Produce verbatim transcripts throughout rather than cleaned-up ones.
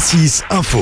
Cassis Info.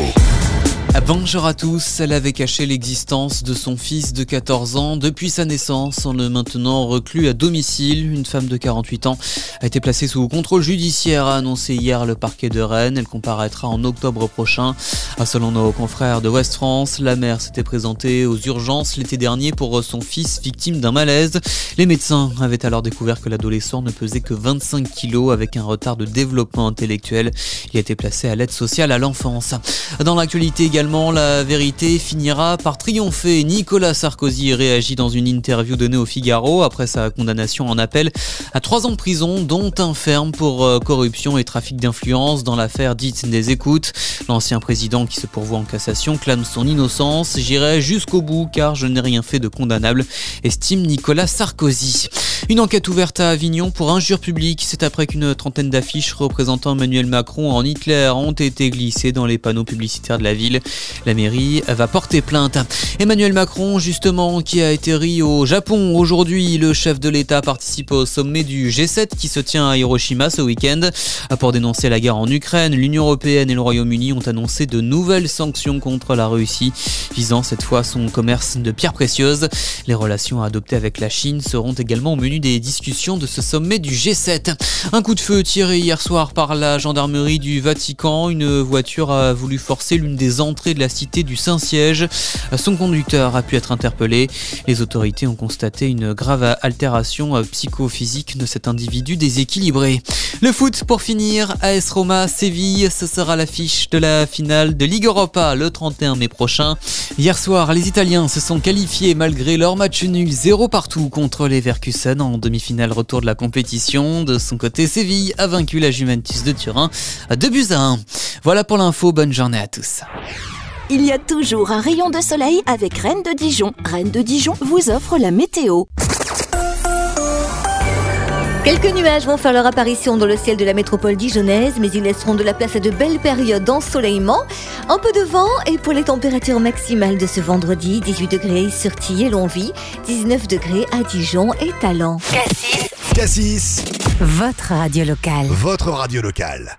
Bonjour à tous. Elle avait caché l'existence de son fils de quatorze ans depuis sa naissance en le maintenant reclus à domicile. Une femme de quarante-huit ans a été placée sous contrôle judiciaire, a annoncé hier le parquet de Rennes. Elle comparaîtra en octobre prochain. Selon nos confrères de Ouest France, la mère s'était présentée aux urgences l'été dernier pour son fils victime d'un malaise. Les médecins avaient alors découvert que l'adolescent ne pesait que vingt-cinq kilos avec un retard de développement intellectuel. Il a été placé à l'aide sociale à l'enfance. Dans l'actualité également, la vérité finira par triompher. Nicolas Sarkozy réagit dans une interview donnée au Figaro après sa condamnation en appel à trois ans de prison, dont un ferme pour corruption et trafic d'influence dans l'affaire dite des écoutes. L'ancien président, qui se pourvoit en cassation, clame son innocence. J'irai jusqu'au bout car je n'ai rien fait de condamnable, estime Nicolas Sarkozy. Une enquête ouverte à Avignon pour injure publique. C'est après qu'une trentaine d'affiches représentant Emmanuel Macron en Hitler ont été glissées dans les panneaux publicitaires de la ville. La mairie va porter plainte. Emmanuel Macron, justement, qui a atterri au Japon aujourd'hui. Le chef de l'État participe au sommet du G sept qui se tient à Hiroshima ce week-end. Pour dénoncer la guerre en Ukraine, l'Union européenne et le Royaume-Uni ont annoncé de nouvelles sanctions contre la Russie, visant cette fois son commerce de pierres précieuses. Les relations adoptées avec la Chine seront également au menu des discussions de ce sommet du G sept. Un coup de feu tiré hier soir par la gendarmerie du Vatican. Une voiture a voulu forcer l'une des entrées de la cité du Saint-Siège. Son conducteur a pu être interpellé. Les autorités ont constaté une grave altération psychophysique de cet individu déséquilibré. Le foot pour finir, A S Roma Séville, ce sera l'affiche de la finale de Ligue Europa le trente et un mai prochain. Hier soir, les Italiens se sont qualifiés malgré leur match nul zéro partout contre les Leverkusen en demi-finale retour de la compétition. De son côté, Séville a vaincu la Juventus de Turin à deux buts à un. Voilà pour l'info, bonne journée à tous. Il y a toujours un rayon de soleil avec Rennes de Dijon. Rennes de Dijon vous offre la météo. Quelques nuages vont faire leur apparition dans le ciel de la métropole dijonnaise, mais ils laisseront de la place à de belles périodes d'ensoleillement. Un peu de vent et pour les températures maximales de ce vendredi, dix-huit degrés sur Tille et Longwy, dix-neuf degrés à Dijon et Talent. Cassis. Votre radio locale. Votre radio locale.